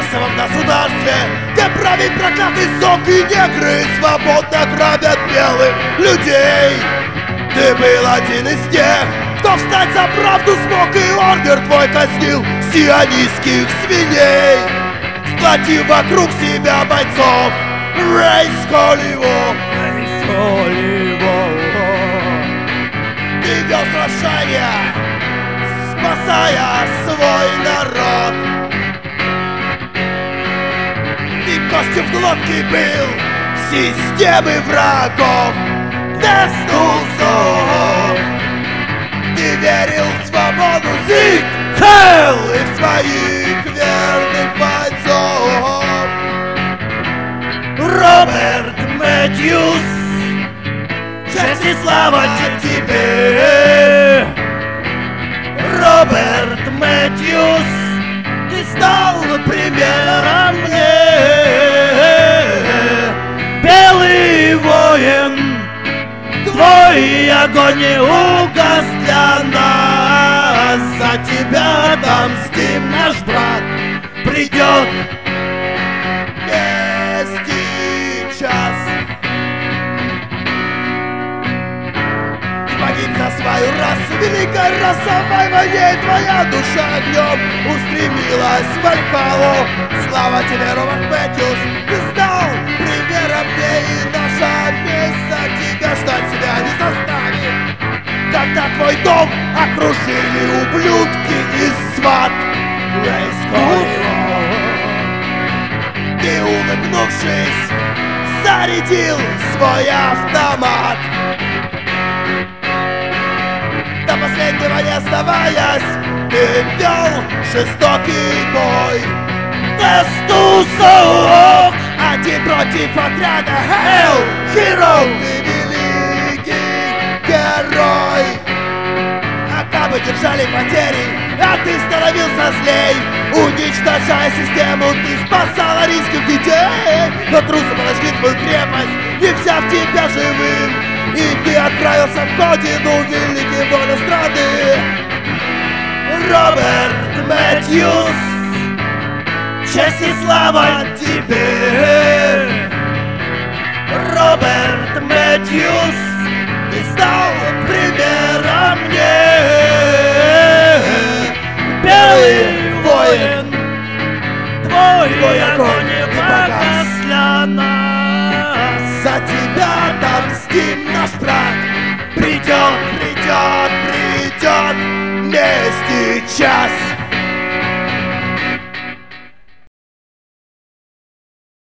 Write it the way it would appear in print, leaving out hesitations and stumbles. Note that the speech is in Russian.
массовом государстве, где правит проклятый сок, и негры свободно грабят белых людей. Ты был один из тех, кто встать за правду смог, и ордер твой казнил сионистских свиней, сплотив вокруг себя бойцов. Race Hollywood, Race Hollywood. Ты вел сражения, спасая свой народ. Ты костью в глотке был системы врагов. Ты верил в свободу, Зиг Хейл, и в своих верных бойцов. Роберт Мэтьюс, честь и слава тебе. Роберт Мэтьюс, ты стал примером мне. Белый воин, твой огонь не угас для нас. За тебя отомстим, наш брат придет. За свою расу, великой расовой войне, твоя душа огнем устремилась в Вальхалу. Слава тебе, Роберт Мэтьюс, ты стал примером мне, и наша месть за тебя ждать себя не заставит. Когда твой дом окружили ублюдки из СВАТ, ты, улыбнувшись, зарядил свой автомат. До последнего не оставаясь, ты вел жестокий бой. Тестусок, один против отряда Hell Hero. Ты великий герой. Акабы держали потери, а ты становился злей. Уничтожая систему, ты спасал арийских детей. Но трусы подожгли твою крепость, не взяв тебя живым. И ты отправился в родину великой воли страны. Роберт Мэтьюс, честь и слава тебе. Роберт Мэтьюс, ты стал примером мне. Белый воин, твой огонь не погас для нас. За тебя отомстим, наш брат придет, придет, придет. Месть и час.